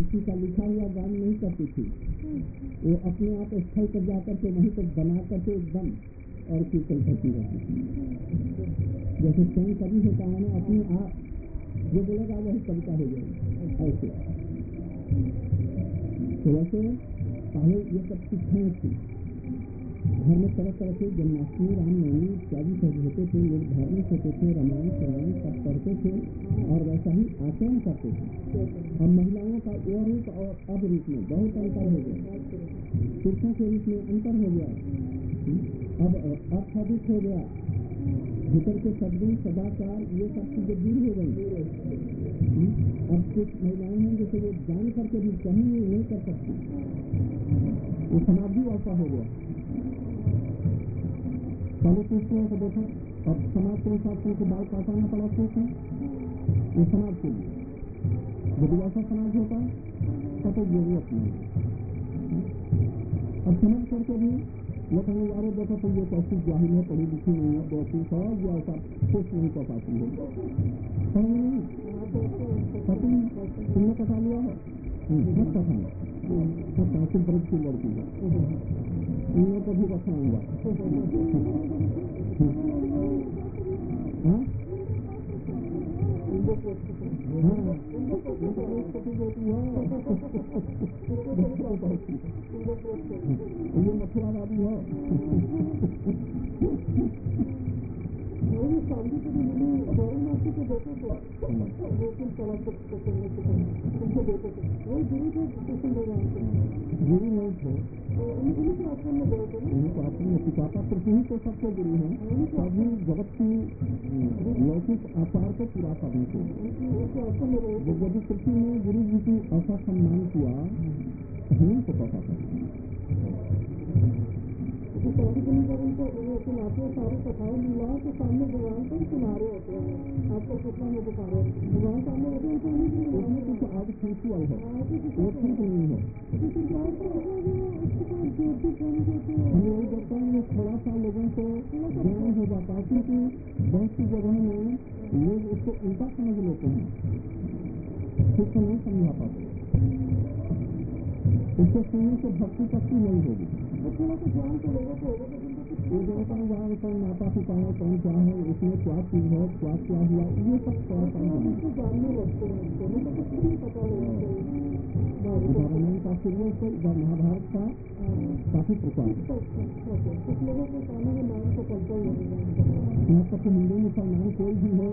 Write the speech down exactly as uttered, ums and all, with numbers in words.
किसी का लिखा हुआ गान नहीं करती थी, वो अपने आप स्थल पर जाकर के वहीं पर बना करके एकदम और कीर्तन करती रहती थी। जैसे स्वयं कवि होता है ना, अपने आप जो बोलेगा वही कविता हो जाएगी ऐसे। तो वैसे पहले ये सब शिक्षाएं थी। घर में तरह तरह के जन्माष्टमी, रामनवमी इत्यादि सब होते थे, लोग धार्मिक होते थे, रामायण पुराण सब पढ़ते थे और वैसा ही आचरण करते थे। अब महिलाओं का वो रूप और अब रूप में बहुत अंतर हो गया, पुरुषों के रूप में अंतर हो गया, अब अत्यधिक हो गया, भीतर के सद्गुण सदाचार ये सब चीजें दूर हो गई। अब कुछ महिलाएं हैं जैसे वो जान करके भी कहीं नहीं कर सकती, वो समाज भी ऐसा हो गया। पहले पूछते हैं तो देखो अब समाज के हिसाब से बाल काटाना पड़ा क्यों? ये समाज के लिए, यदि ऐसा समाज होता तब तो जरूरत नहीं। अब समझ करके भी वो कहीं यारो देखो तो ये कैसी जाहिर है, पढ़ी लिखी नहीं है, बेवकूफ है, या ऐसा कुछ नहीं कर पाती है, समझ नहीं पति तुमने कटा लिया है, मत कटाना, सब पैसे ब्रज की लड़की है, उन्हें को भी रखाऊंगा। हाँ ये मथुरावादी है। शादी के दिन गौरमासी को देते थे, लेकिन चला सकते उनको देते थे, वही गुरु थे कृष्ण भगवान के, गुरु नहीं थे, उन्हीं के आश्रम में गए थे, उन्हीं के आश्रम में पितापा कृष्ण ही तो सबसे गुरु हैं, सभी जगत की लौकिक आचार को पूरा करने के लिए आश्रम में गए। यदि कृष्ण ने गुरु जी की ऐसा सम्मान किया नहीं तो पता था शादी करने जब उनको सुनाते हैं सारी कथाएं लीलाओं के सामने भगवान को सुना रहे होते हैं, आपको कितना में दिखा रहे हैं भगवान सामने होते हैं, उन्हें कुछ आज खुशी आई है, वो ठीक नहीं है। हम यही देखते हैं ये थोड़ा सा लोगों को ज्ञान हो जाता है, क्योंकि बहुत सी जगह में लोग उसको उल्टा समझ लेते हैं, ठीक से नहीं समझा पाते, उसको सुनने से भक्ति शक्ति नहीं होगी। थोड़ा सा ज्ञान तो लोगों को होगा, ये देवता ज्ञान पर माता पिता है, कौन क्या है, इसमें क्या चीज है, क्या क्या हुआ, ये सब थोड़ा सा जानने लगते हैं, पता लगता है। रामायण का शुरू से महाभारत का काफी प्रचार है, कुछ लोगों को कहने में नाम को पता ही नहीं, यहाँ तक हिंदू मुसलमान कोई भी हो